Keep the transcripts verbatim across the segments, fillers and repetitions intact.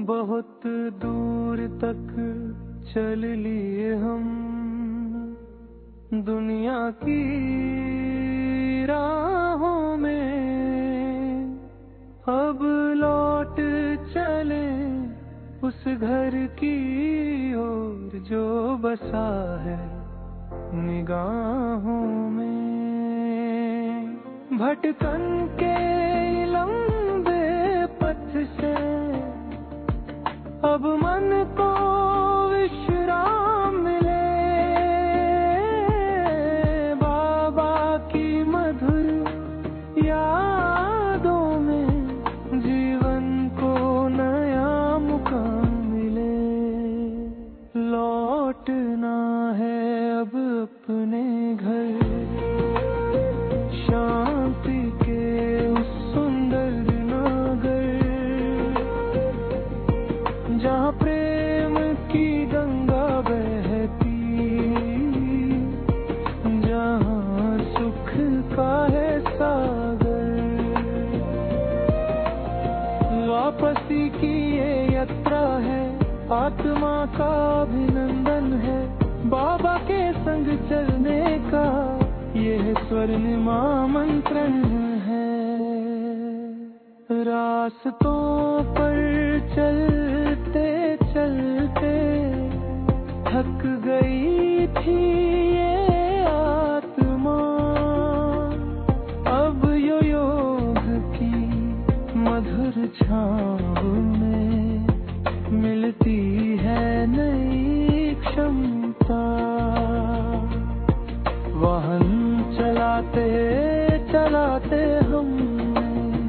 बहुत दूर तक चल लिए हम दुनिया की राहों में, अब लौट चले उस घर की ओर जो बसा है निगाहों में। भटकन के लंबे पथ से अब मन को विश्राम मिले, बाबा की मधुर यादों में जीवन को नया मुकाम मिले। लौटना है अब अपने घर, शांति के उस सुंदर नगर जहाँ प्रेम की गंगा बहती, जहाँ सुख का है सागर। वापसी की ये यात्रा है, आत्मा का अभिनंदन है, बाबा के संग चलने का यह स्वर्णिम आमंत्रण है। रास्तों पर चलते चलते थक गई थी ये आत्मा, अब यो योग की मधुर छाँव में मिलती है नई क्षमता। वाहन चलाते चलाते हमने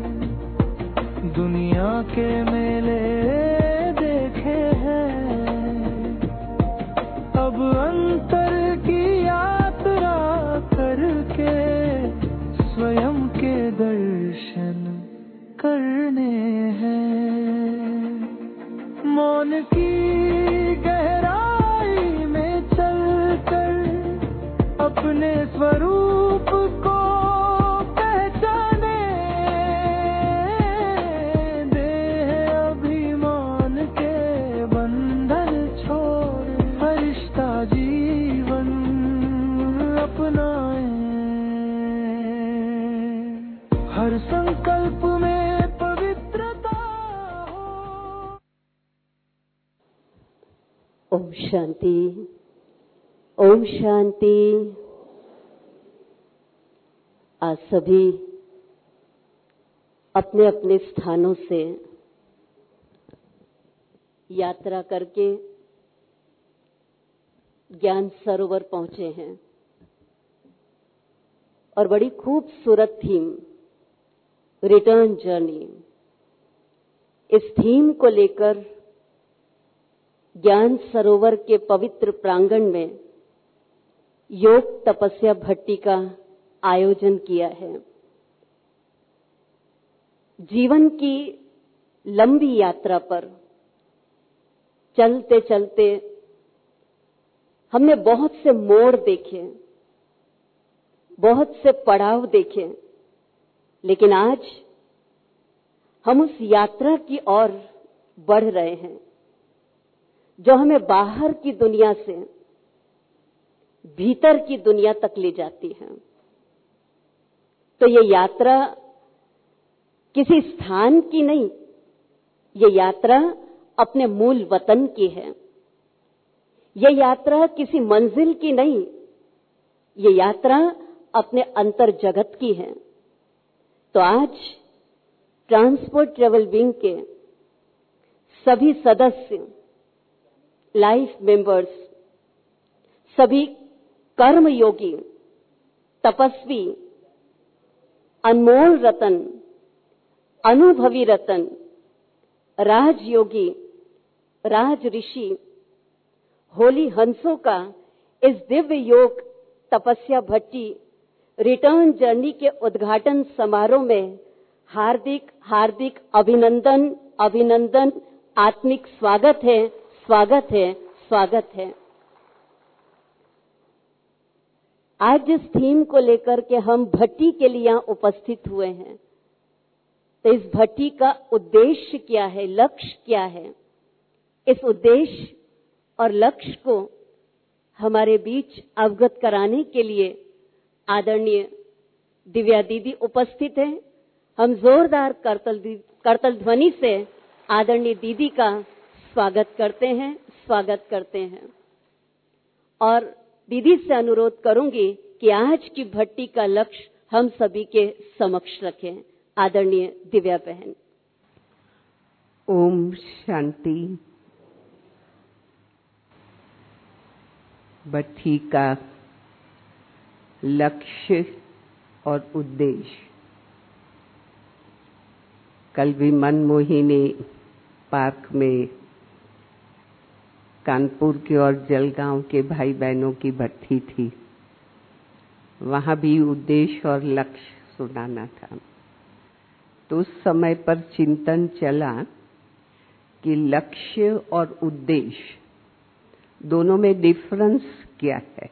दुनिया के मेले देखे हैं, अब अंतर की यात्रा करके स्वयं के दर्शन करने हैं। मौन की गहराई में चलकर अपने स्वरूप को पहचाने, देह अभिमान के बंधन छोड़ फरिश्ता जीवन अपनाए। हर संकल्प में पवित्रता हो। ओम शांति, ओम शांति। आज सभी अपने अपने स्थानों से यात्रा करके ज्ञान सरोवर पहुंचे हैं और बड़ी खूबसूरत थीम रिटर्न जर्नी, इस थीम को लेकर ज्ञान सरोवर के पवित्र प्रांगण में योग तपस्या भट्टी का आयोजन किया है। जीवन की लंबी यात्रा पर चलते चलते हमने बहुत से मोड़ देखे, बहुत से पड़ाव देखे, लेकिन आज हम उस यात्रा की ओर बढ़ रहे हैं जो हमें बाहर की दुनिया से भीतर की दुनिया तक ले जाती है। तो ये यात्रा किसी स्थान की नहीं, ये यात्रा अपने मूल वतन की है। ये यात्रा किसी मंजिल की नहीं, ये यात्रा अपने अंतर जगत की है। तो आज ट्रांसपोर्ट ट्रेवल विंग के सभी सदस्य, लाइफ मेंबर्स, सभी कर्म योगी, तपस्वी, अनमोल रतन, अनुभवी रतन, राजयोगी, राज ऋषि, होली हंसों का इस दिव्य योग तपस्या भट्टी रिटर्न जर्नी के उद्घाटन समारोह में हार्दिक हार्दिक अभिनंदन अभिनंदन आत्मिक स्वागत है, स्वागत है, स्वागत है। आज जिस थीम को लेकर के हम भट्टी के लिए यहाँ उपस्थित हुए हैं, तो इस भट्टी का उद्देश्य क्या है, लक्ष्य क्या है, इस उद्देश्य और लक्ष्य को हमारे बीच अवगत कराने के लिए आदरणीय दिव्या दीदी उपस्थित हैं। हम जोरदार करतल करतल ध्वनि से आदरणीय दीदी का स्वागत करते हैं स्वागत करते हैं और दीदी से अनुरोध करूंगी कि आज की भट्टी का लक्ष्य हम सभी के समक्ष रखें। आदरणीय दिव्या बहन। ओम शांति। भट्टी का लक्ष्य और उद्देश्य। कल भी मनमोहिनी पार्क में कानपुर के और जलगांव के भाई बहनों की भट्टी थी। वहां भी उद्देश्य और लक्ष्य सुनाना था। तो उस समय पर चिंतन चला कि लक्ष्य और उद्देश्य दोनों में डिफरेंस क्या है।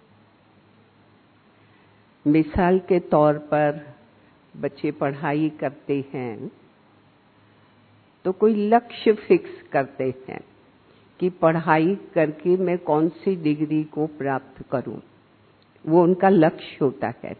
मिसाल के तौर पर बच्चे पढ़ाई करते हैं तो कोई लक्ष्य फिक्स करते हैं कि पढ़ाई करके मैं कौन सी डिग्री को प्राप्त करूं, वो उनका लक्ष्य होता है।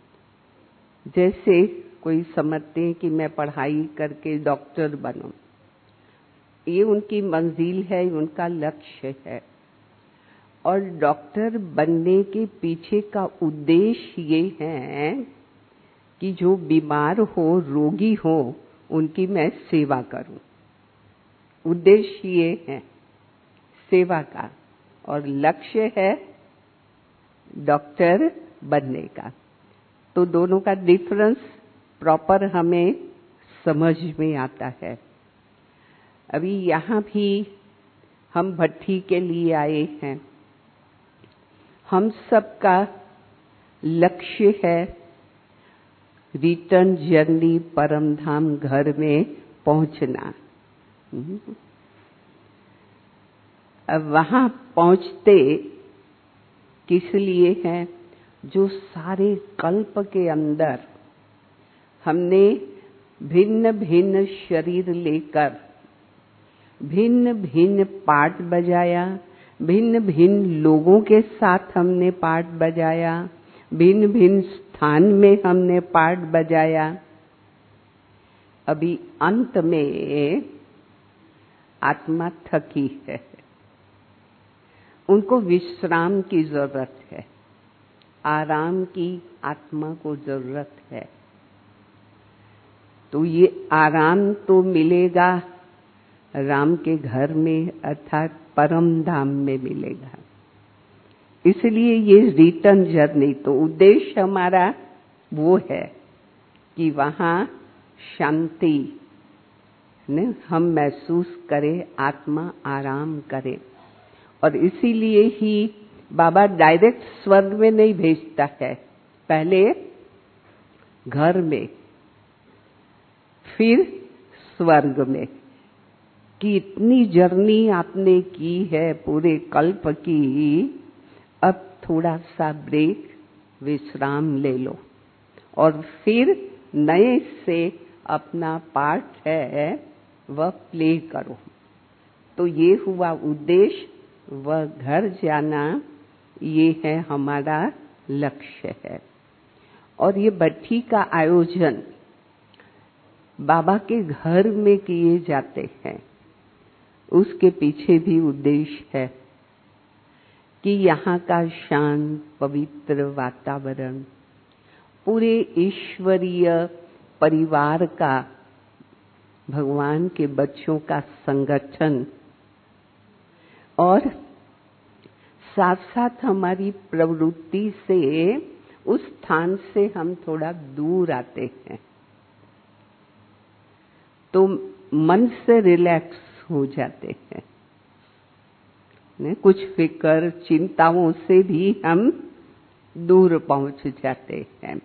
जैसे कोई समझते हैं कि मैं पढ़ाई करके डॉक्टर बनूं, ये उनकी मंजिल है, उनका लक्ष्य है। और डॉक्टर बनने के पीछे का उद्देश्य ये है कि जो बीमार हो, रोगी हो, उनकी मैं सेवा करूं। उद्देश्य ये है सेवा का और लक्ष्य है डॉक्टर बनने का। तो दोनों का डिफरेंस प्रॉपर हमें समझ में आता है। अभी यहाँ भी हम भट्टी के लिए आए हैं। हम सबका लक्ष्य है रिटर्न जर्नी परम धाम घर में पहुंचना। अब वहां पहुंचते किस लिए हैं? जो सारे कल्प के अंदर हमने भिन्न भिन्न शरीर लेकर भिन्न भिन्न पार्ट बजाया, भिन्न भिन्न लोगों के साथ हमने पार्ट बजाया, भिन्न भिन्न स्थान में हमने पार्ट बजाया। अभी अंत में आत्मा थकी है, उनको विश्राम की जरूरत है, आराम की आत्मा को जरूरत है। तो ये आराम तो मिलेगा राम के घर में, अर्थात परम धाम में मिलेगा। इसलिए ये रिटर्न जर्नी, तो उद्देश्य हमारा वो है कि वहां शांति ने हम महसूस करें, आत्मा आराम करे। और इसीलिए ही बाबा डायरेक्ट स्वर्ग में नहीं भेजता है, पहले घर में फिर स्वर्ग में। कि इतनी जर्नी आपने की है पूरे कल्प की, अब थोड़ा सा ब्रेक, विश्राम ले लो और फिर नए से अपना पार्ट है वह प्ले करो। तो ये हुआ उद्देश्य, वह घर जाना, ये है हमारा लक्ष्य है। और ये भट्टी का आयोजन बाबा के घर में किए जाते हैं, उसके पीछे भी उद्देश्य है कि यहाँ का शांत पवित्र वातावरण, पूरे ईश्वरीय परिवार का, भगवान के बच्चों का संगठन, और साथ साथ हमारी प्रवृत्ति से उस स्थान से हम थोड़ा दूर आते हैं तो मन से रिलैक्स हो जाते हैं। ने कुछ फिक्र चिंताओं से भी हम दूर पहुंच जाते हैं।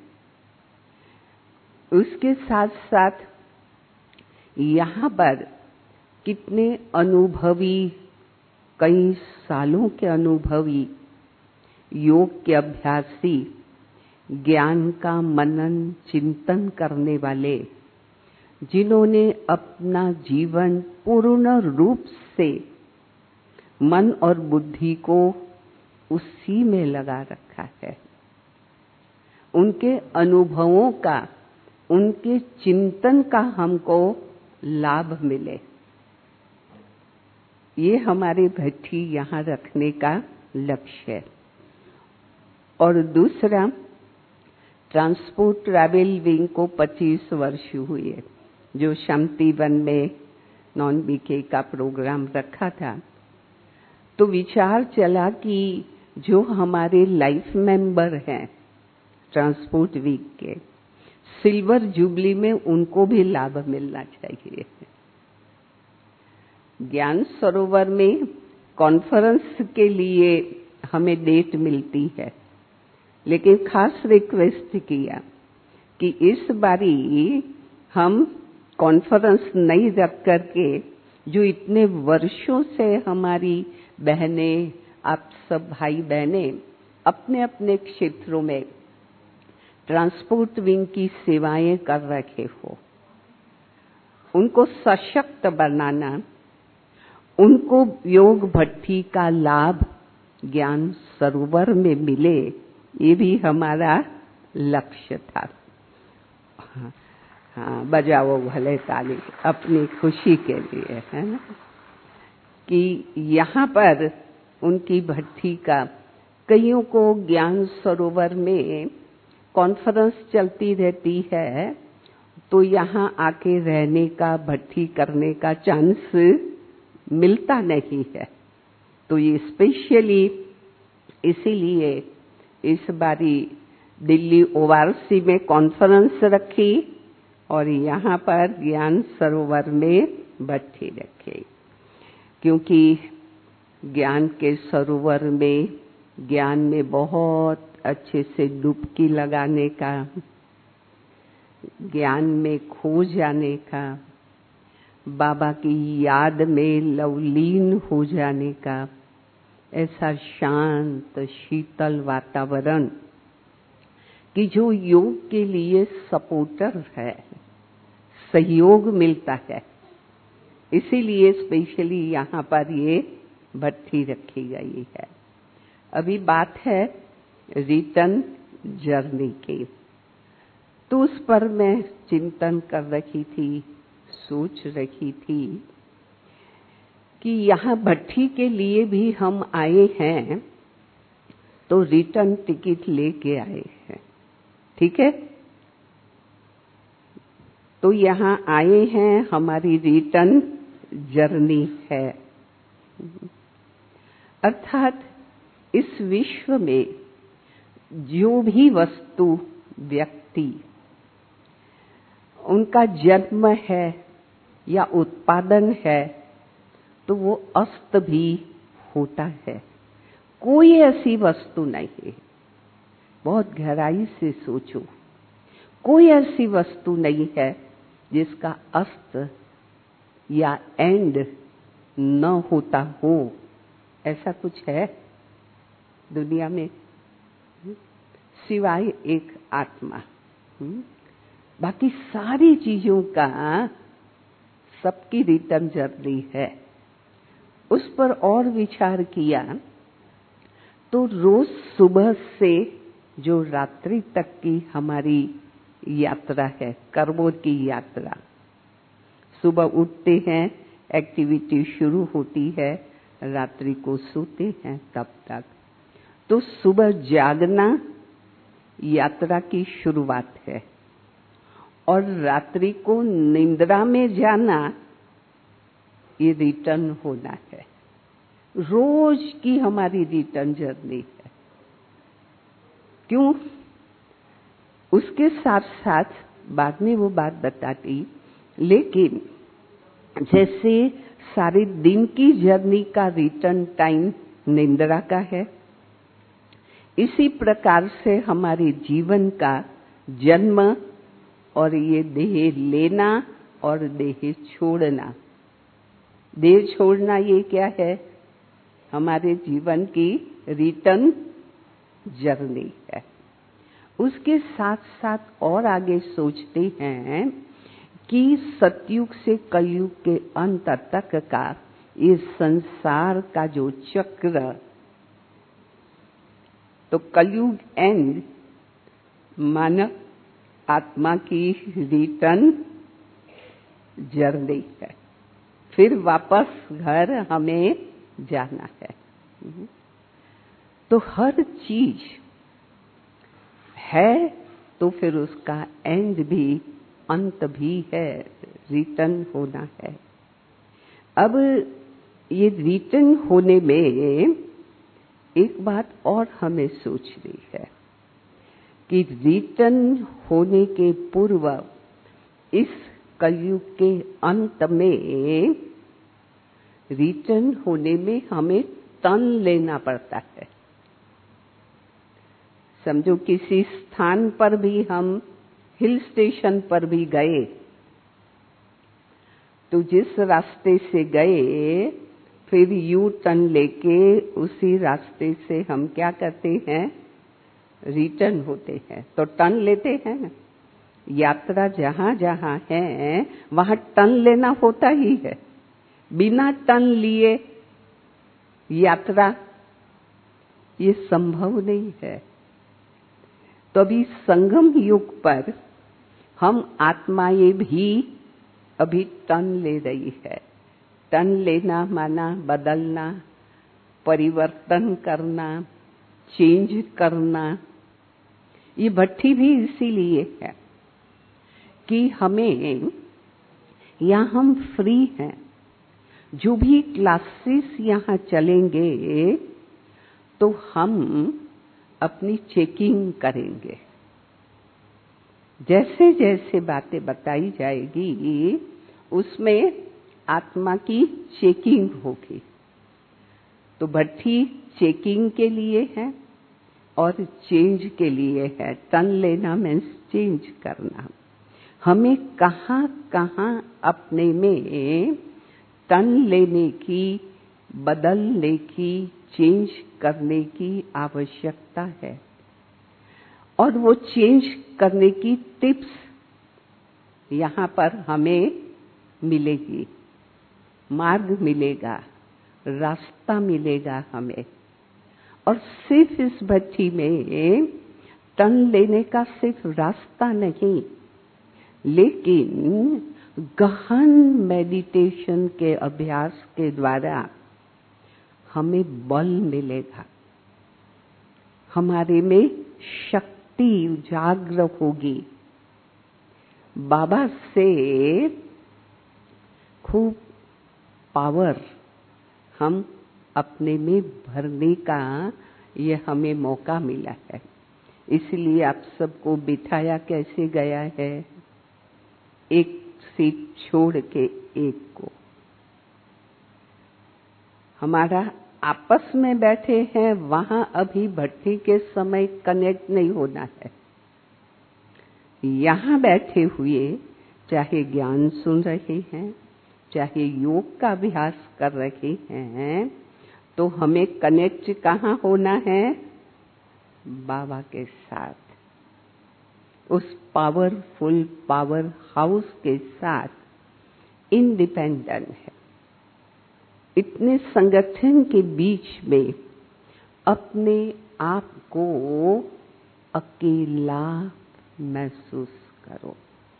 उसके साथ साथ यहाँ पर कितने अनुभवी, कई सालों के अनुभवी योग के अभ्यासी, ज्ञान का मनन चिंतन करने वाले, जिन्होंने अपना जीवन पूर्ण रूप से मन और बुद्धि को उसी में लगा रखा है। उनके अनुभवों का, उनके चिंतन का हमको लाभ मिले, ये हमारी भट्ठी यहाँ रखने का लक्ष्य है। और दूसरा, ट्रांसपोर्ट ट्रैवल विंग को पच्चीस वर्ष हुए, जो शांतिवन में नॉन बीके का प्रोग्राम रखा था, तो विचार चला कि जो हमारे लाइफ मेंबर हैं ट्रांसपोर्ट वीक के, सिल्वर जुबली में उनको भी लाभ मिलना चाहिए। ज्ञान सरोवर में कॉन्फ्रेंस के लिए हमें डेट मिलती है, लेकिन खास रिक्वेस्ट किया कि इस बारी हम कॉन्फ्रेंस नहीं रख करके, जो इतने वर्षों से हमारी बहनें, आप सब भाई बहनें अपने अपने क्षेत्रों में ट्रांसपोर्ट विंग की सेवाएं कर रहे हो, उनको सशक्त बनाना, उनको योग भट्ठी का लाभ ज्ञान सरोवर में मिले, ये भी हमारा लक्ष्य था। हाँ, बजाओ भले ताली अपनी खुशी के लिए, है ना, कि यहाँ पर उनकी भट्ठी का, कईयों को ज्ञान सरोवर में कॉन्फ्रेंस चलती रहती है, तो यहाँ आके रहने का, भट्ठी करने का चांस मिलता नहीं है। तो ये स्पेशली इसीलिए इस बारी दिल्ली ओआरसी में कॉन्फ्रेंस रखी और यहाँ पर ज्ञान सरोवर में भट्ठी रखी, क्योंकि ज्ञान के सरोवर में ज्ञान में बहुत अच्छे से डुबकी लगाने का, ज्ञान में खो जाने का, बाबा की याद में लवलीन हो जाने का, ऐसा शांत शीतल वातावरण कि जो योग के लिए सपोर्टर है, सहयोग मिलता है। इसीलिए स्पेशली यहाँ पर ये भट्ठी रखी गई है। अभी बात है रिटर्न जर्नी की, तो उस पर मैं चिंतन कर रही थी, सोच रही थी कि यहाँ भट्ठी के लिए भी हम आए हैं, तो रिटर्न टिकट लेके आए हैं, ठीक है। तो यहाँ आए हैं, हमारी रिटर्न जर्नी है, अर्थात इस विश्व में जो भी वस्तु, व्यक्ति, उनका जन्म है या उत्पादन है, तो वो अस्त भी होता है। कोई ऐसी वस्तु नहीं है, बहुत गहराई से सोचो, कोई ऐसी वस्तु नहीं है जिसका अस्त या एंड न होता हो। ऐसा कुछ है दुनिया में सिवाय एक आत्मा। बाकी सारी चीजों का सबकी रिटर्न जर्नी है। उस पर और विचार किया तो रोज सुबह से जो रात्रि तक की हमारी यात्रा है, कर्मों की यात्रा, सुबह उठते हैं, एक्टिविटी शुरू होती है, रात्रि को सोते हैं, तब तक तो सुबह जागना यात्रा की शुरुआत है, और रात्रि को निंद्रा में जाना ये रिटर्न होना है। रोज की हमारी रिटर्न जर्नी है। क्यों? उसके साथ साथ बाद में वो बात बताती, लेकिन जैसे सारे दिन की जर्नी का रिटर्न टाइम निंद्रा का है, इसी प्रकार से हमारे जीवन का जन्म और ये देह लेना और देह छोड़ना, देह छोड़ना ये क्या है? हमारे जीवन की रिटर्न जर्नी है। उसके साथ साथ और आगे सोचते हैं कि सतयुग से कलयुग के अंत तक का ये संसार का जो चक्र, तो कलयुग एंड मानव आत्मा की रिटर्न जर्नी है, फिर वापस घर हमें जाना है। तो हर चीज है तो फिर उसका एंड भी, अंत भी है, रिटर्न होना है। अब ये रिटर्न होने में एक बात और हमें सोचनी है कि रिटर्न होने के पूर्व इस कलयुग के अंत में रिटर्न होने में हमें टर्न लेना पड़ता है। समझो किसी स्थान पर भी हम हिल स्टेशन पर भी गए तो जिस रास्ते से गए फिर यू टर्न लेके उसी रास्ते से हम क्या करते हैं, रिटर्न होते हैं। तो टर्न लेते हैं ना, यात्रा जहां जहां है वहां टर्न लेना होता ही है। बिना टर्न लिए यात्रा ये संभव नहीं है। तो अभी संगम युग पर हम आत्माएं भी अभी टर्न ले रही है। टर्न लेना माना बदलना, परिवर्तन करना, चेंज करना। ये भट्ठी भी इसीलिए है कि हमें, यहाँ हम फ्री हैं, जो भी क्लासेस यहाँ चलेंगे तो हम अपनी चेकिंग करेंगे। जैसे जैसे बातें बताई जाएगी उसमें आत्मा की चेकिंग होगी। तो भट्ठी चेकिंग के लिए है और चेंज के लिए है। टर्न लेना मीन्स चेंज करना। हमें कहाँ कहाँ अपने में टर्न लेने की, बदलने की, चेंज करने की आवश्यकता है। और वो चेंज करने की टिप्स यहाँ पर हमें मिलेगी, मार्ग मिलेगा, रास्ता मिलेगा हमें। और सिर्फ इस भट्ठी में टर्न लेने का सिर्फ रास्ता नहीं, लेकिन गहन मेडिटेशन के अभ्यास के द्वारा हमें बल मिलेगा, हमारे में शक्ति उजागर होगी। बाबा से खूब पावर हम अपने में भरने का ये हमें मौका मिला है। इसलिए आप सबको बिठाया कैसे गया है, एक सीट छोड़ के एक को। हमारा आपस में बैठे हैं वहां अभी भट्ठी के समय कनेक्ट नहीं होना है। यहाँ बैठे हुए चाहे ज्ञान सुन रहे हैं, चाहे योग का अभ्यास कर रहे हैं, तो हमें कनेक्ट कहाँ होना है, बाबा के साथ, उस पावरफुल पावर हाउस के साथ। इंडिपेंडेंट है। इतने संगठन के बीच में अपने आप को अकेला महसूस करो।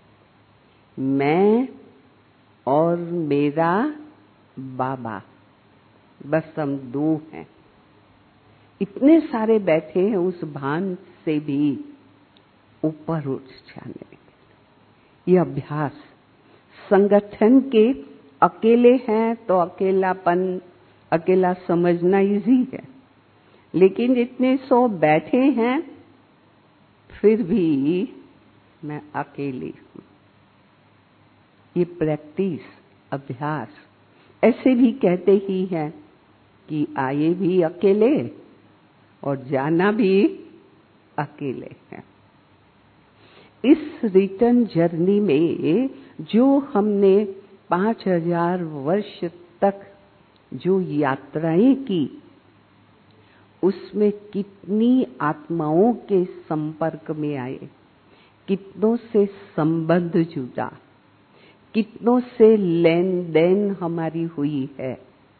मैं और मेरा बाबा, बस हम दो हैं। इतने सारे बैठे हैं, उस भान से भी ऊपर उठ जाने। ये अभ्यास संगठन के, अकेले हैं तो अकेलापन, अकेला समझना इजी है, लेकिन इतने सौ बैठे हैं फिर भी मैं अकेली हूं। ये प्रैक्टिस, अभ्यास, ऐसे भी कहते ही हैं कि आए भी अकेले और जाना भी अकेले हैं। इस रिटर्न जर्नी में जो हमने पांच हजार वर्ष तक जो यात्राएं की, उसमें कितनी आत्माओं के संपर्क में आए, कितनों से संबंध जुड़ा, कितनों से लेन देन हमारी हुई है।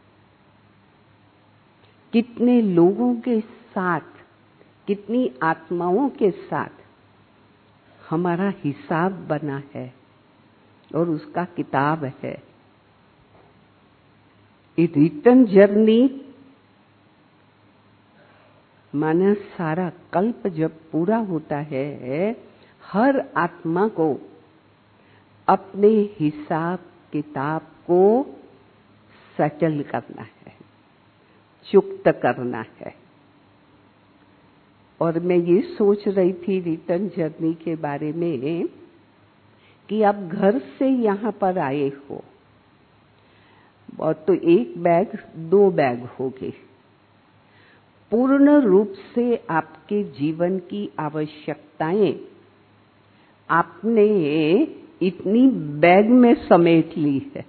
कितने लोगों के साथ, कितनी आत्माओं के साथ हमारा हिसाब बना है और उसका किताब है। ये रिटर्न जर्नी माना सारा कल्प जब पूरा होता है, हर आत्मा को अपने हिसाब किताब को सेटल करना है, चुक्त करना है। और मैं ये सोच रही थी रिटर्न जर्नी के बारे में कि आप घर से यहाँ पर आए हो और तो एक बैग, दो बैग हो गए। पूर्ण रूप से आपके जीवन की आवश्यकताएं आपने इतनी बैग में समेट ली है,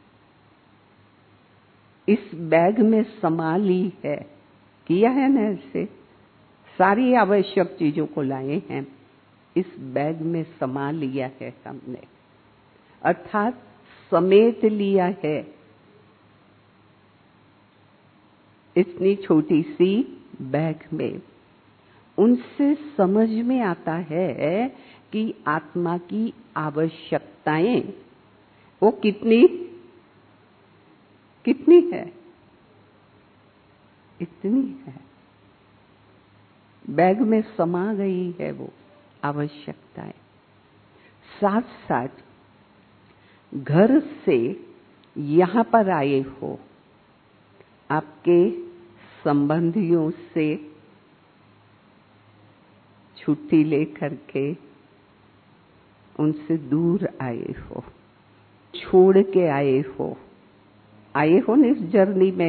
इस बैग में समा ली है। किया है ना ऐसे? सारी आवश्यक चीजों को लाए हैं, इस बैग में समा लिया है हमने, अर्थात समेट लिया है इतनी छोटी सी बैग में। उनसे समझ में आता है कि आत्मा की आवश्यकताएं वो कितनी कितनी है, इतनी है। बैग में समा गई है वो आवश्यकताएं। साथ साथ घर से यहाँ पर आए हो, आपके संबंधियों से छुट्टी लेकर के उनसे दूर आए हो, छोड़ के आए हो, आए हो ना इस जर्नी में,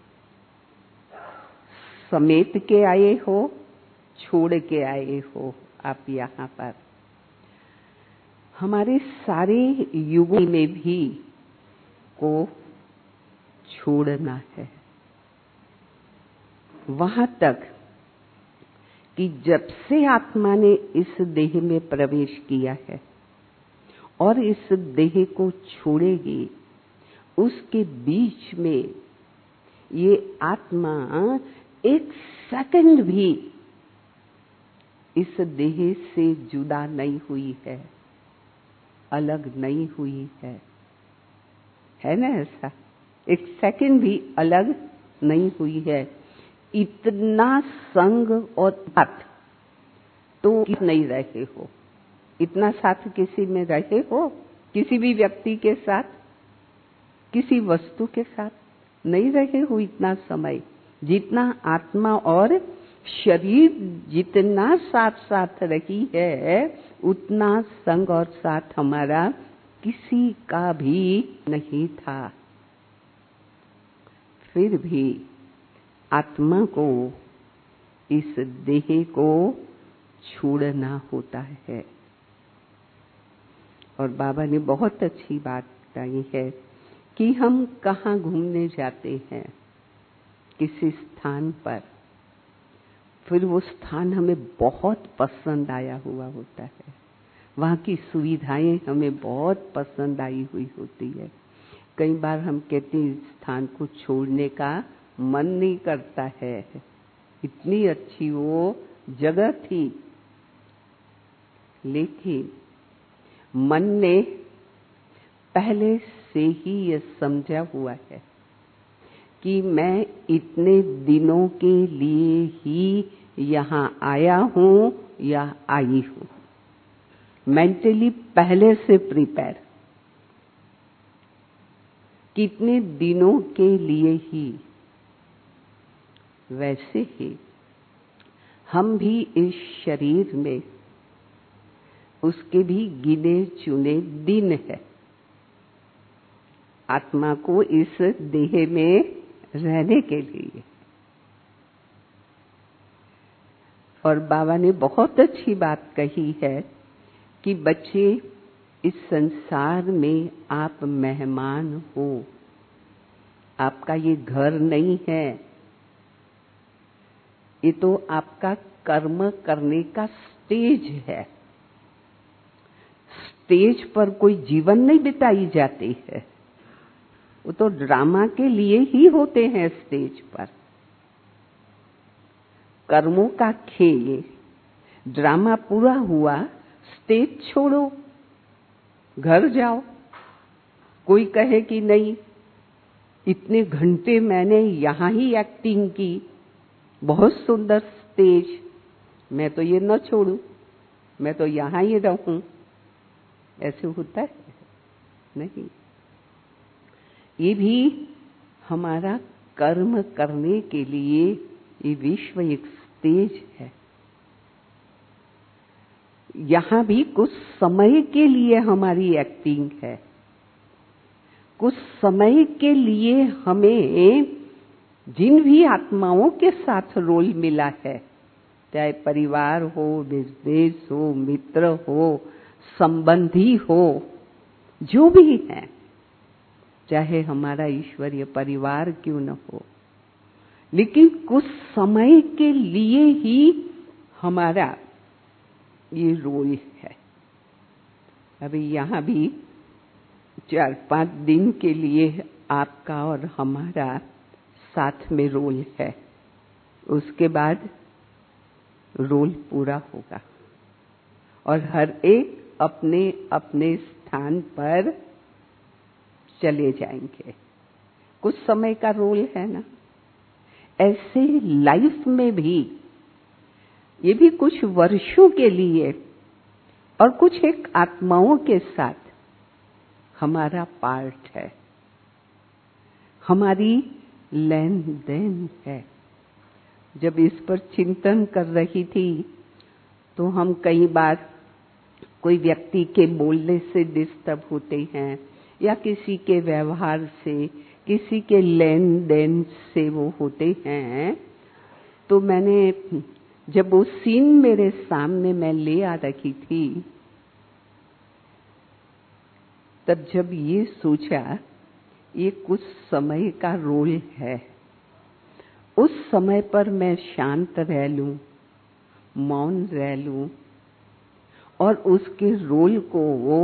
समेट के आए हो, छोड़ के आए हो आप यहाँ पर। हमारे सारे युगों में भी को छोड़ना है, वहां तक कि जब से आत्मा ने इस देह में प्रवेश किया है और इस देह को छोड़ेगी, उसके बीच में ये आत्मा एक सेकंड भी इस देह से जुदा नहीं हुई है, अलग नहीं हुई है। है ना ऐसा? एक सेकंड भी अलग नहीं हुई है। इतना संग और साथ तो नहीं रहे हो, इतना साथ किसी में रहे हो, किसी भी व्यक्ति के साथ, किसी वस्तु के साथ नहीं रहे हो इतना समय, जितना आत्मा और शरीर जितना साथ साथ रही है, उतना संग और साथ हमारा किसी का भी नहीं था। फिर भी आत्मा को इस देह को छोड़ना होता है। और बाबा ने बहुत अच्छी बात बताई है कि हम कहाँ घूमने जाते हैं, किसी स्थान पर, फिर वो स्थान हमें बहुत पसंद आया हुआ होता है, वहाँ की सुविधाएं हमें बहुत पसंद आई हुई होती है। कई बार हम कहते हैं इस स्थान को छोड़ने का मन नहीं करता है, इतनी अच्छी वो जगह थी, लेकिन मन ने पहले से ही ये समझा हुआ है कि मैं इतने दिनों के लिए ही यहाँ आया हूँ या आई हूँ। मेंटली पहले से प्रिपेयर, कितने दिनों के लिए ही। वैसे ही हम भी इस शरीर में उसके भी गिने चुने दिन है, आत्मा को इस देह में रहने के लिए। और बाबा ने बहुत अच्छी बात कही है कि बच्चे, इस संसार में आप मेहमान हो, आपका ये घर नहीं है, ये तो आपका कर्म करने का स्टेज है। स्टेज पर कोई जीवन नहीं बिताई जाती है, वो तो ड्रामा के लिए ही होते हैं स्टेज पर। कर्मों का खेल, ड्रामा पूरा हुआ, स्टेज छोड़ो, घर जाओ। कोई कहे कि नहीं, इतने घंटे मैंने यहाँ ही एक्टिंग की, बहुत सुंदर स्टेज, मैं तो ये न छोड़ूं, मैं तो यहाँ ही रहूं। ऐसे होता है? नहीं। ये भी हमारा कर्म करने के लिए ये विश्व एक स्टेज है। यहाँ भी कुछ समय के लिए हमारी एक्टिंग है, कुछ समय के लिए हमें जिन भी आत्माओं के साथ रोल मिला है, चाहे परिवार हो, बिजनेस हो, मित्र हो, संबंधी हो, जो भी है, चाहे हमारा ईश्वरीय परिवार क्यों न हो, लेकिन कुछ समय के लिए ही हमारा ये रोल है। अभी यहाँ भी चार पांच दिन के लिए आपका और हमारा साथ में रोल है, उसके बाद रोल पूरा होगा और हर एक अपने अपने स्थान पर चले जाएंगे। कुछ समय का रोल है ना। ऐसे लाइफ में भी ये भी कुछ वर्षों के लिए और कुछ एक आत्माओं के साथ हमारा पार्ट है, हमारी लेन देन है। जब इस पर चिंतन कर रही थी तो हम कई बार कोई व्यक्ति के बोलने से डिस्टर्ब होते हैं या किसी के व्यवहार से, किसी के लेन देन से वो होते हैं। तो मैंने जब वो सीन मेरे सामने मैं ले आ रही थी, तब जब ये सोचा ये कुछ समय का रोल है, उस समय पर मैं शांत रह लूं, मौन रह लूं और उसके रोल को वो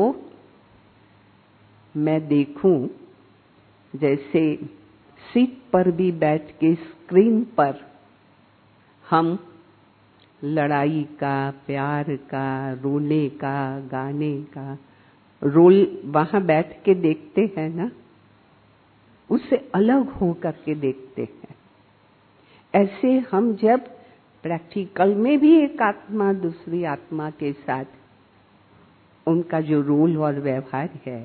मैं देखूं। जैसे सीट पर भी बैठ के स्क्रीन पर हम लड़ाई का, प्यार का, रोने का, गाने का रोल वहां बैठ के देखते हैं ना, उससे अलग हो करके देखते हैं। ऐसे हम जब प्रैक्टिकल में भी एक आत्मा दूसरी आत्मा के साथ उनका जो रोल और व्यवहार है,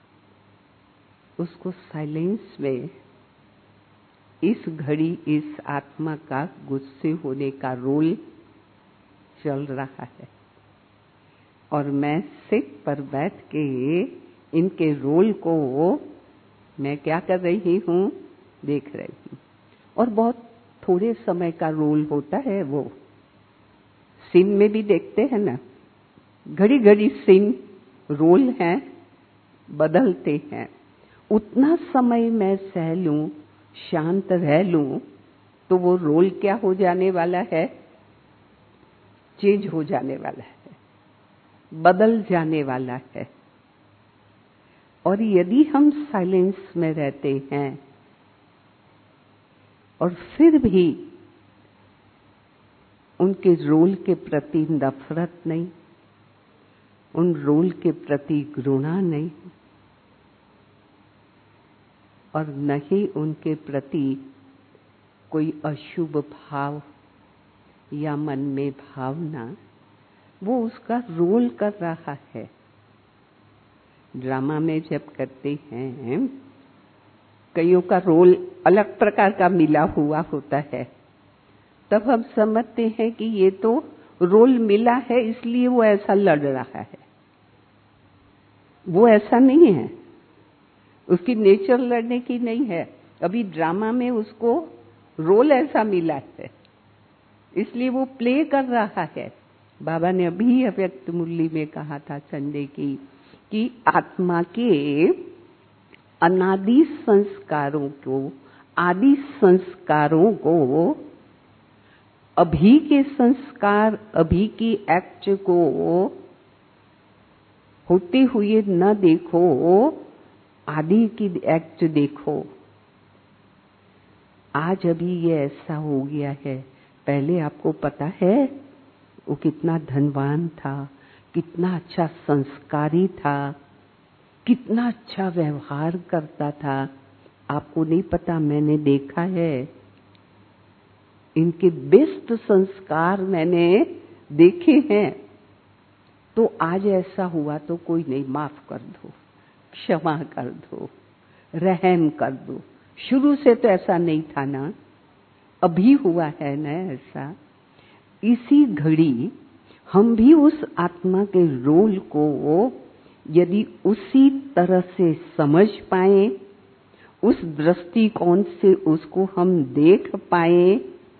उसको साइलेंस में इस घड़ी इस आत्मा का गुस्से होने का रोल चल रहा है और मैं सीट पर बैठ के इनके रोल को मैं क्या कर रही हूँ, देख रही हूँ। और बहुत थोड़े समय का रोल होता है। वो सीन में भी देखते हैं ना, घड़ी घड़ी सीन रोल हैं, बदलते हैं। उतना समय मैं सह लूं, शांत रह लूं, तो वो रोल क्या हो जाने वाला है, चेंज हो जाने वाला है, बदल जाने वाला है। और यदि हम साइलेंस में रहते हैं और फिर भी उनके रोल के प्रति नफरत नहीं, उन रोल के प्रति घृणा नहीं, और न ही उनके प्रति कोई अशुभ भाव या मन में भावना, वो उसका रोल कर रहा है। ड्रामा में जब करते हैं, कईयों का रोल अलग प्रकार का मिला हुआ होता है, तब हम समझते हैं कि ये तो रोल मिला है इसलिए वो ऐसा लड़ रहा है। वो ऐसा नहीं है, उसकी नेचर लड़ने की नहीं है। अभी ड्रामा में उसको रोल ऐसा मिला है इसलिए वो प्ले कर रहा है। बाबा ने अभी अव्यक्त मुरली में कहा था संडे की कि आत्मा के अनादि संस्कारों को, आदि संस्कारों को, अभी के संस्कार, अभी की एक्ट को होते हुए न देखो, आदि की एक्ट देखो। आज अभी ये ऐसा हो गया है, पहले आपको पता है वो कितना धनवान था, कितना अच्छा संस्कारी था, कितना अच्छा व्यवहार करता था। आपको नहीं पता, मैंने देखा है, इनके बेस्ट संस्कार मैंने देखे हैं। तो आज ऐसा हुआ तो कोई नहीं, माफ कर दो, क्षमा कर दो, रहम कर दो। शुरू से तो ऐसा नहीं था ना, अभी हुआ है ना ऐसा। इसी घड़ी हम भी उस आत्मा के रोल को यदि उसी तरह से समझ पाए, उस दृष्टिकोण से उसको हम देख पाए,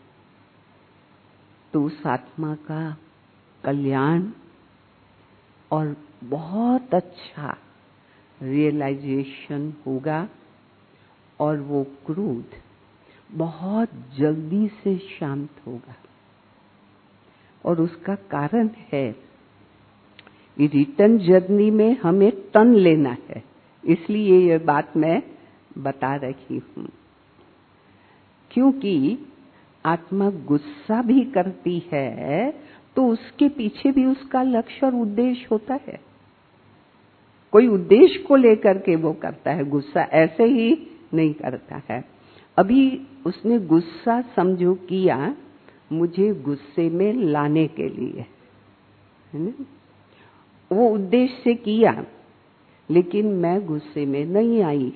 तो उस आत्मा का कल्याण और बहुत अच्छा रियलाइजेशन होगा और वो क्रोध बहुत जल्दी से शांत होगा। और उसका कारण है, रिटर्न जर्नी में हमें टर्न लेना है, इसलिए ये बात मैं बता रही हूं। क्योंकि आत्मा गुस्सा भी करती है तो उसके पीछे भी उसका लक्ष्य और उद्देश्य होता है। कोई उद्देश्य को लेकर के वो करता है, गुस्सा ऐसे ही नहीं करता है। अभी उसने गुस्सा समझो किया मुझे गुस्से में लाने के लिए, है ना? वो उद्देश्य से किया, लेकिन मैं गुस्से में नहीं आई,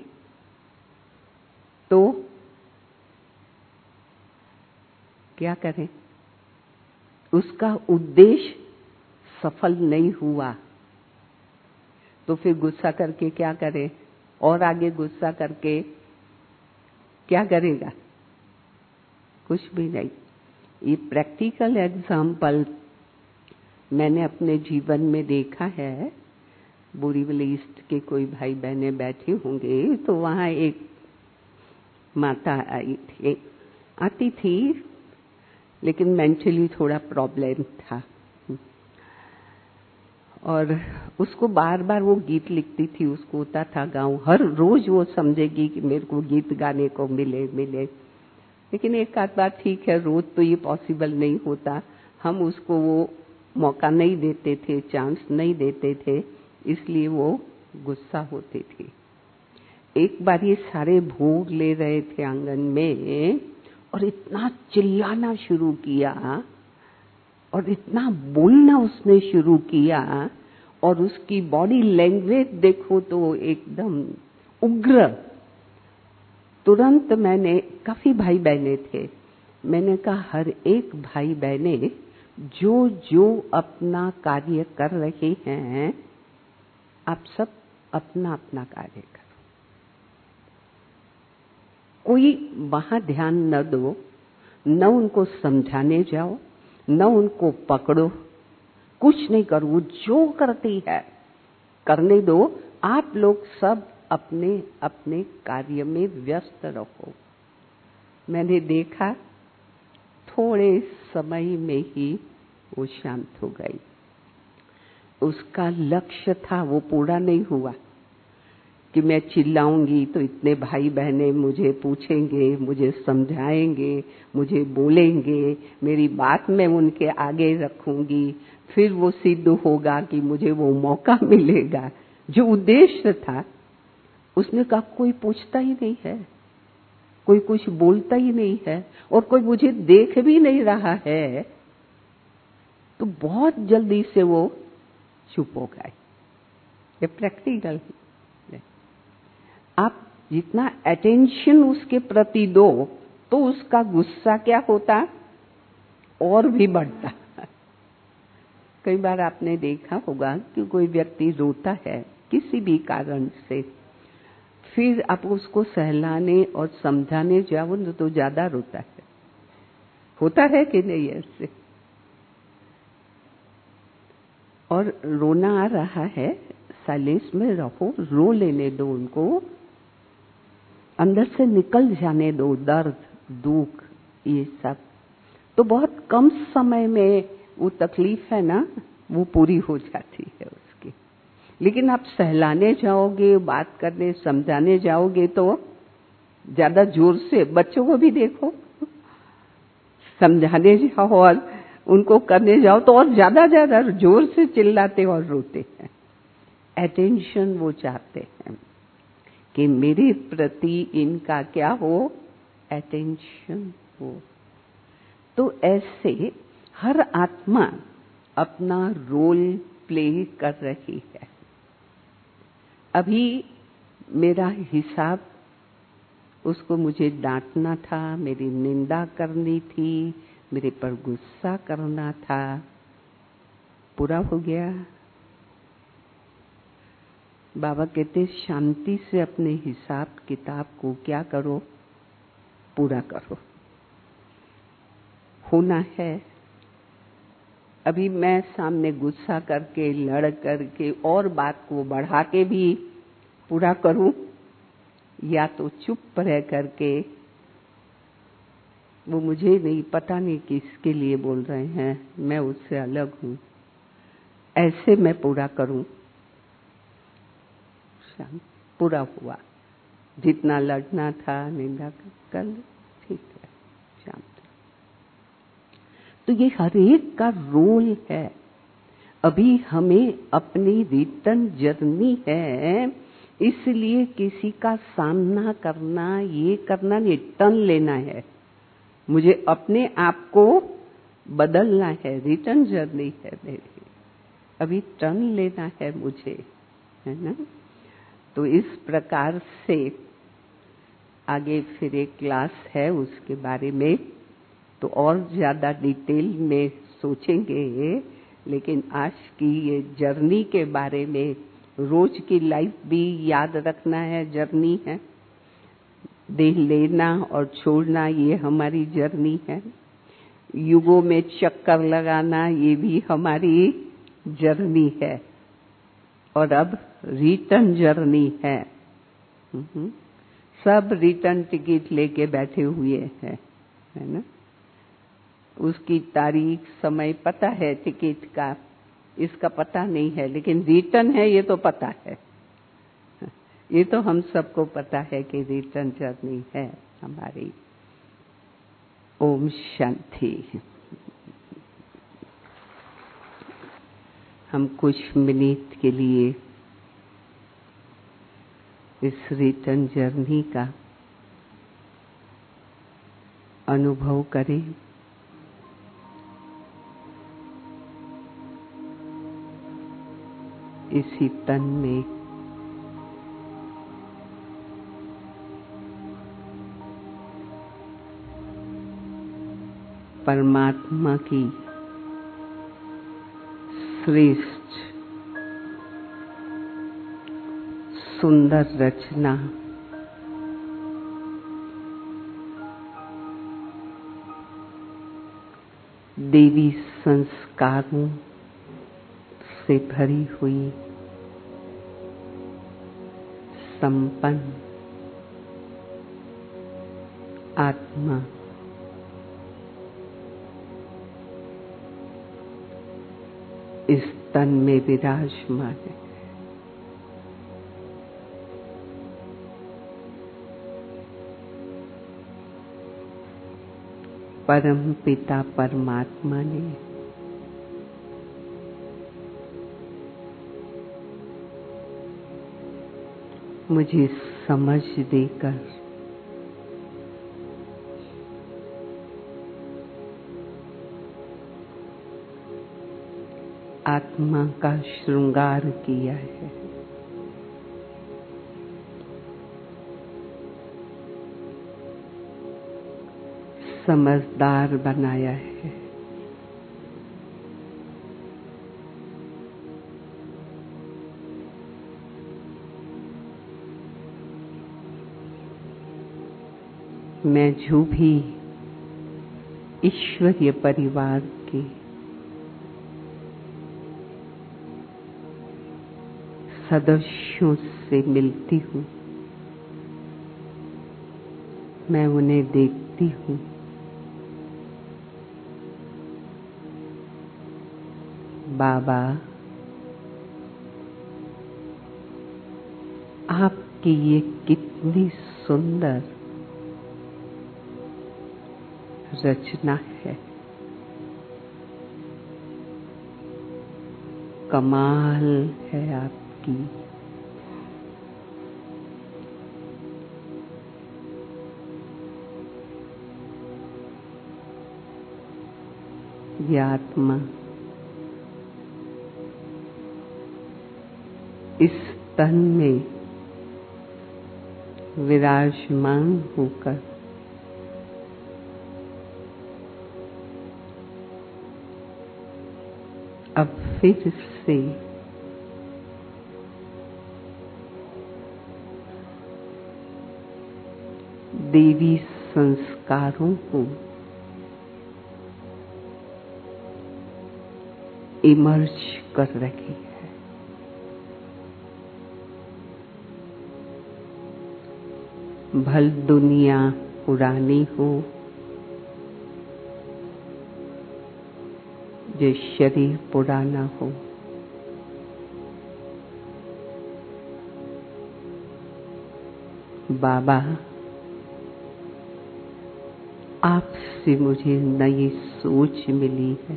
तो क्या करें? उसका उद्देश्य सफल नहीं हुआ, तो फिर गुस्सा करके क्या करे? और आगे गुस्सा करके क्या करेगा? कुछ भी नहीं। ये प्रैक्टिकल एग्जाम्पल मैंने अपने जीवन में देखा है। बोरीवली ईस्ट के कोई भाई बहने बैठे होंगे, तो वहां एक माता आई थी, आती थी, लेकिन मेंटली थोड़ा प्रॉब्लम था, और उसको बार बार वो गीत लिखती थी, उसको होता था गाँव, हर रोज वो समझेगी कि मेरे को गीत गाने को मिले मिले लेकिन एक आध बार ठीक है, रोज तो ये पॉसिबल नहीं होता, हम उसको वो मौका नहीं देते थे, चांस नहीं देते थे, इसलिए वो गुस्सा होती थी। एक बार ये सारे भोग ले रहे थे आंगन में, और इतना चिल्लाना शुरू किया और इतना बोलना उसने शुरू किया, और उसकी बॉडी लैंग्वेज देखो तो एकदम उग्र। तुरंत मैंने, काफी भाई बहने थे, मैंने कहा हर एक भाई बहने जो जो अपना कार्य कर रहे हैं, आप सब अपना अपना कार्य करो, कोई वहां ध्यान न दो, न उनको समझाने जाओ, न उनको पकड़ो, कुछ नहीं करो, वो जो करती है करने दो, आप लोग सब अपने अपने कार्य में व्यस्त रहो। मैंने देखा थोड़े समय में ही वो शांत हो गई। उसका लक्ष्य था वो पूरा नहीं हुआ कि मैं चिल्लाऊंगी तो इतने भाई बहने मुझे पूछेंगे, मुझे समझाएंगे, मुझे बोलेंगे, मेरी बात मैं उनके आगे रखूंगी, फिर वो सिद्ध होगा कि मुझे वो मौका मिलेगा। जो उद्देश्य था, उसने कहा कोई पूछता ही नहीं है, कोई कुछ बोलता ही नहीं है, और कोई मुझे देख भी नहीं रहा है, तो बहुत जल्दी से वो चुप हो गए। ये प्रैक्टिकल है। आप जितना अटेंशन उसके प्रति दो, तो उसका गुस्सा क्या होता, और भी बढ़ता। कई बार आपने देखा होगा कि कोई व्यक्ति रोता है किसी भी कारण से, फिर आप उसको सहलाने और समझाने जाओ तो ज्यादा रोता है। होता है कि नहीं ऐसे? और रोना आ रहा है, साइलेंस में रहो, रो लेने दो उनको, अंदर से निकल जाने दो दर्द, दुख, ये सब, तो बहुत कम समय में वो तकलीफ है ना, वो पूरी हो जाती है उसकी। लेकिन आप सहलाने जाओगे, बात करने, समझाने जाओगे तो ज्यादा जोर से, बच्चों को भी देखो, समझाने जाओ और उनको करने जाओ तो और ज्यादा ज्यादा जोर से चिल्लाते और रोते हैं। अटेंशन वो चाहते हैं कि मेरे प्रति इनका क्या हो, अटेंशन हो। तो ऐसे हर आत्मा अपना रोल प्ले कर रही है। अभी मेरा हिसाब, उसको मुझे डांटना था, मेरी निंदा करनी थी, मेरे पर गुस्सा करना था, पूरा हो गया। बाबा कहते शांति से अपने हिसाब किताब को क्या करो, पूरा करो। होना है। अभी मैं सामने गुस्सा करके, लड़ करके और बात को बढ़ा के भी पूरा करूं, या तो चुप रह करके, वो मुझे नहीं पता नहीं किसके लिए बोल रहे हैं, मैं उससे अलग हूं, ऐसे मैं पूरा करूं। पूरा हुआ। जितना लड़ना था, निंदा कर, ठीक है, शांत। तो ये हर एक का रोल है। अभी हमें अपनी रिटर्न जर्नी है, इसलिए किसी का सामना करना, ये करना नहीं, टर्न लेना है। मुझे अपने आप को बदलना है, रिटर्न जर्नी है मेरी, अभी टर्न लेना है मुझे, है ना। तो इस प्रकार से आगे फिर एक क्लास है, उसके बारे में तो और ज्यादा डिटेल में सोचेंगे, लेकिन आज की ये जर्नी के बारे में, रोज की लाइफ भी याद रखना है, जर्नी है। देह लेना और छोड़ना, ये हमारी जर्नी है। युगों में चक्कर लगाना, ये भी हमारी जर्नी है। और अब रिटर्न जर्नी है। सब रिटर्न टिकट लेके बैठे हुए हैं, है ना। उसकी तारीख, समय पता है टिकट का, इसका पता नहीं है, लेकिन रिटर्न है ये तो पता है। ये तो हम सबको पता है कि रिटर्न जर्नी है हमारी। ओम शांति। हम कुछ मिनट के लिए इस रिटर्न जर्नी का अनुभव करें। इसी तन में परमात्मा की श्रेष्ठ सुंदर रचना, देवी संस्कारों से भरी हुई, संपन्न आत्मा इस तन में विराजमान है। परम पिता परमात्मा ने मुझे समझ देकर आत्मा का श्रृंगार किया है। समझदार बनाया है। मैं जो भी ईश्वरीय परिवार के सदस्यों से मिलती हूँ, मैं उन्हें देखती हूँ। बाबा, आपकी ये कितनी सुंदर रचना है। कमाल है आपकी। ये आत्मा इस तन में विराजमान होकर अब फिर से देवी संस्कारों को इमर्ज कर रही है। भल दुनिया पुरानी हो, ये शरीर पुराना हो, बाबा आपसे मुझे नई सोच मिली है,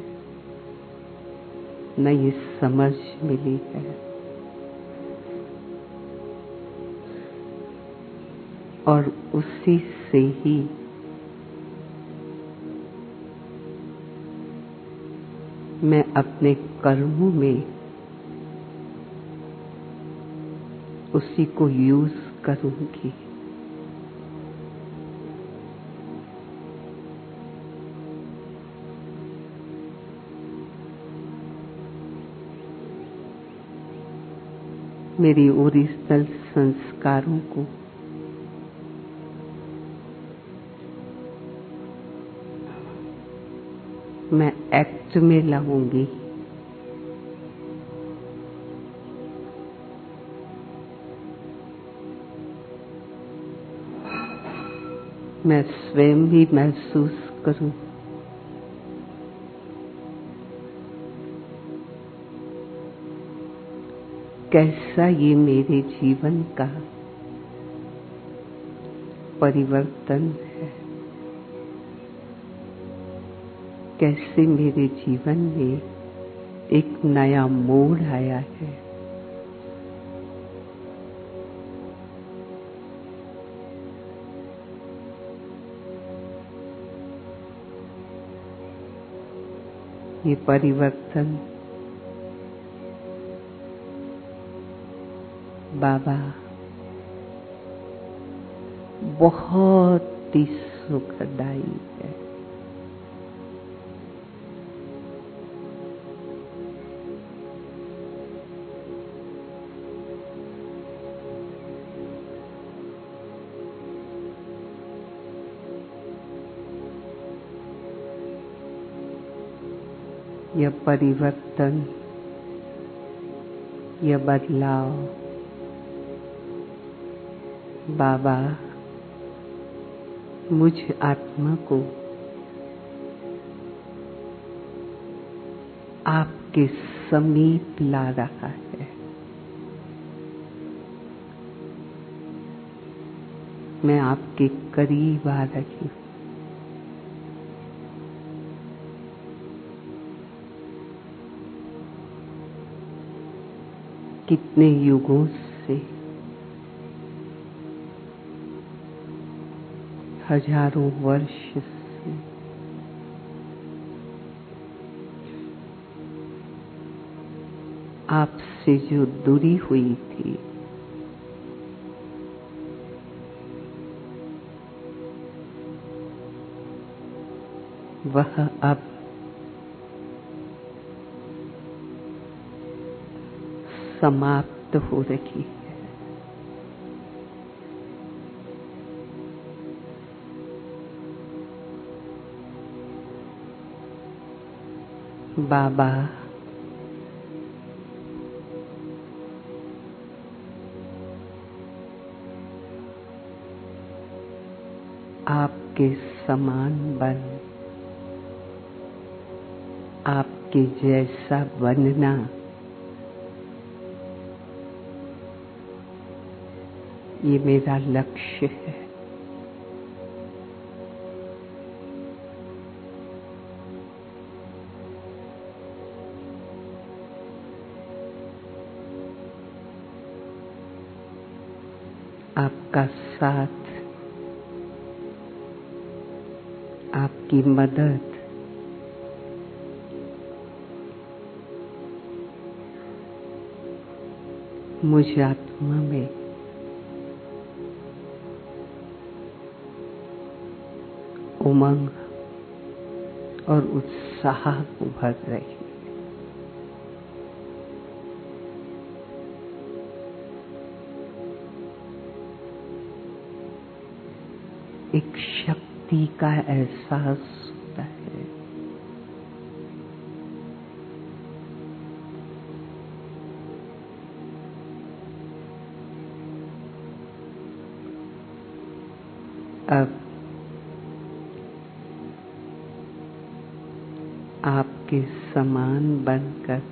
नई समझ मिली है, और उसी से ही मैं अपने कर्मों में उसी को यूज करूंगी। मेरी ओरिजिनल संस्कारों को मैं एक्ट में लाऊंगी। मैं स्वयं भी महसूस करूं कैसा ये मेरे जीवन का परिवर्तन है, कैसे मेरे जीवन में एक नया मोड़ आया है। ये परिवर्तन बाबा बहुत ही सुखदायी है। यह परिवर्तन, यह बदलाव बाबा मुझ आत्मा को आपके समीप ला रहा है। मैं आपके करीब आ रही हूँ। कितने युगों से, हजारों वर्ष से आपसे जो दूरी हुई थी, वह अब समाप्त हो रही है। बाबा आपके समान बन, आपके जैसा बनना ये मेरा लक्ष्य है। आपका साथ, आपकी मदद मुझ आत्मा में उमंग और उत्साह को भर रही। एक शक्ति का एहसास होता है। अब आपके समान बनकर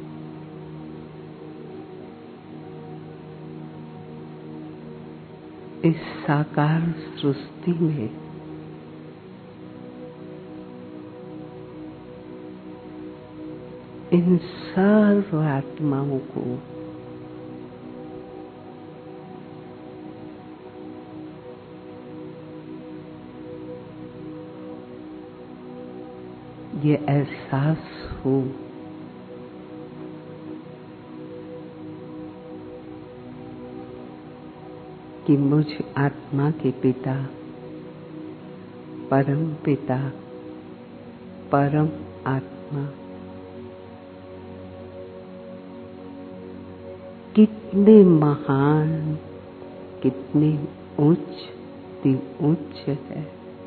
इस साकार सृष्टि में इन सर्व आत्माओं को ये एहसास हो कि मुझ आत्मा के पिता, परम पिता, परम आत्मा कितने महान, कितने उच्च, ति उच्च है।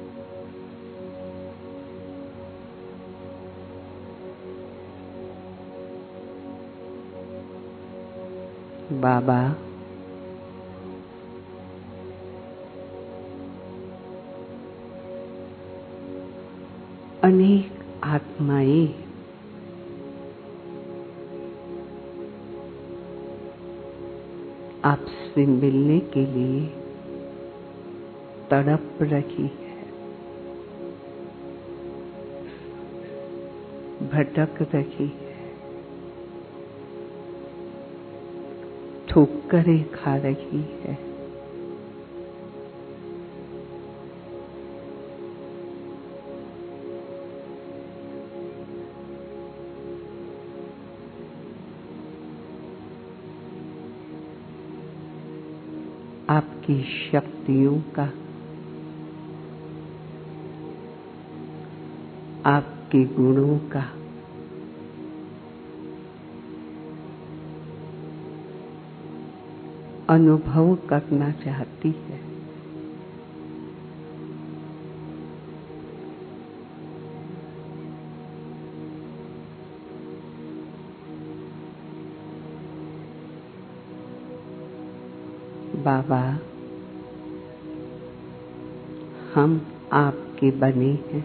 बाबा अनेक आत्माएं आपसे मिलने के लिए तड़प रही है, भटक रही है, ठोकरें खा रही है। आपकी शक्तियों का, आपके गुणों का अनुभव करना चाहती है। बाबा हम आपके बने हैं।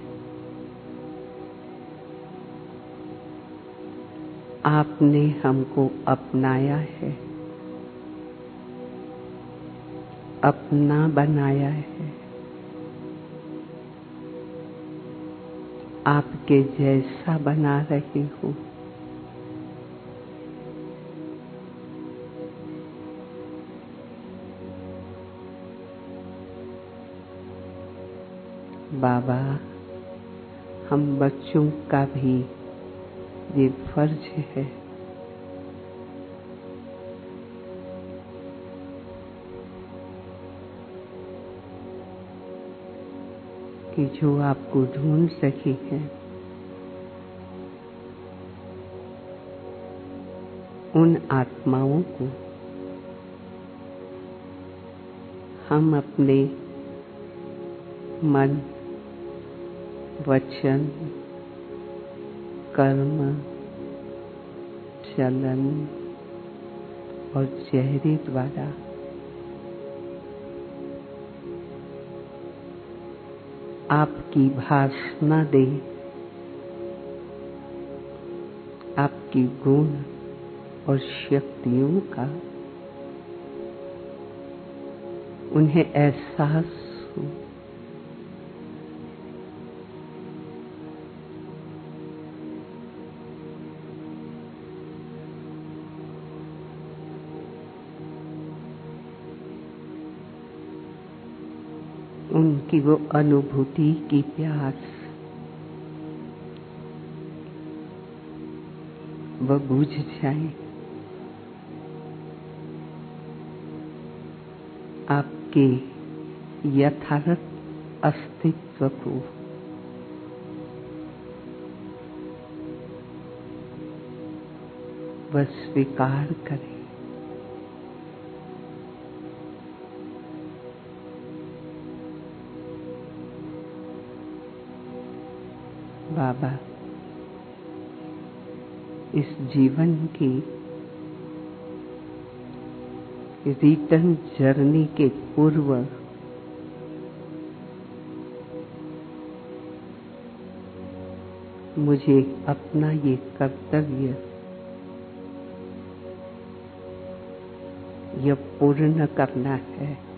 आपने हमको अपनाया है, अपना बनाया है। आपके जैसा बना रही हूँ। बाबा हम बच्चों का भी ये फर्ज है कि जो आपको ढूंढ सकी है, उन आत्माओं को हम अपने मन, वचन, कर्म, चलन और चेहरे द्वारा आपकी भाषणा दे, आपकी गुण और शक्तियों का उन्हें एहसास हो। उनकी वो अनुभूति की प्यास वह बुझ जाए। आपके यथार्थ अस्तित्व को वह स्वीकार करें। बाबा, इस जीवन की रिटर्न जर्नी के पूर्व मुझे अपना ये कर्तव्य यह पूर्ण करना है।